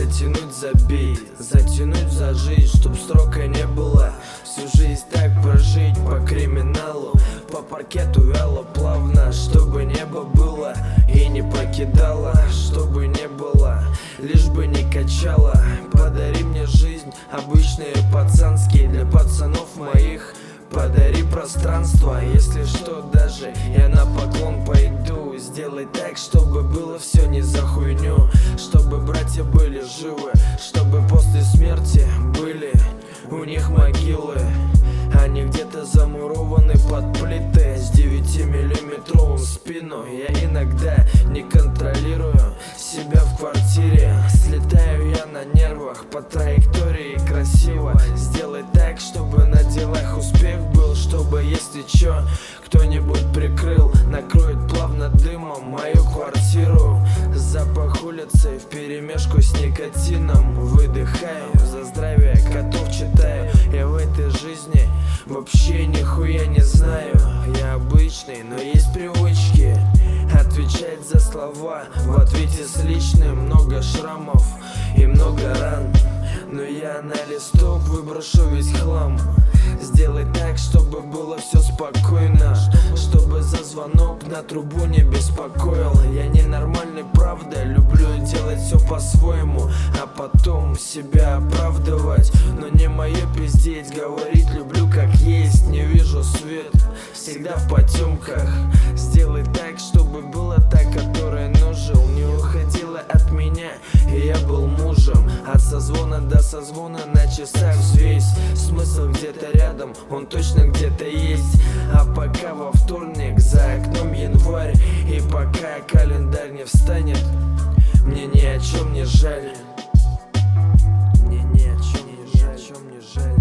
затянуть за бит, затянуть за жизнь, чтоб срока не было. Всю жизнь так прожить по криминалу, по паркету вяло, плавно, чтобы небо было и не покидало, чтобы не было, лишь бы не качало. Подари мне жизнь, обычные пацанские, для пацанов моих. Подари пространство, если что, даже я на поклон пойду. Сделай так, чтобы было все не за хуйню, чтобы братья были живы, чтобы после смерти были у них могилы. Они где-то замурованы под плиты с 9-миллиметровым в спину. Я иногда не контролирую себя в квартире. Слетаю я на нервах по траектории красиво. Сделай так, чтобы на делах успех был, чтобы если чё, кто-нибудь прикрыл, накроет плавно дымом мою квартиру. Запах улицы вперемешку с никотином. Выдыхаю за здравие котов, читаю. Я в этой жизни вообще нихуя не знаю. Я обычный, но есть привычки отвечать за слова в ответе с личным. Много шрамов и много ран, но я на листок выброшу весь хлам. Сделай так, чтобы было все спокойно, чтобы за звонок на трубу не беспокоил. Я ненормальный, правда, люблю делать все по-своему, а потом себя оправдывать. Но не мое пиздеть, говорить люблю как есть. Не вижу свет, всегда в потемках. Сделай так, чтобы было та, которая нажил, не уходила от меня, и я был мужем. От созвона до созвона на часах взвесь. Смысл где-то рядом, он точно где-то есть. А пока во вторник, за окном январь, и пока календарь не встанет, мне ни о чем не жаль. Мне ни о чем не жаль.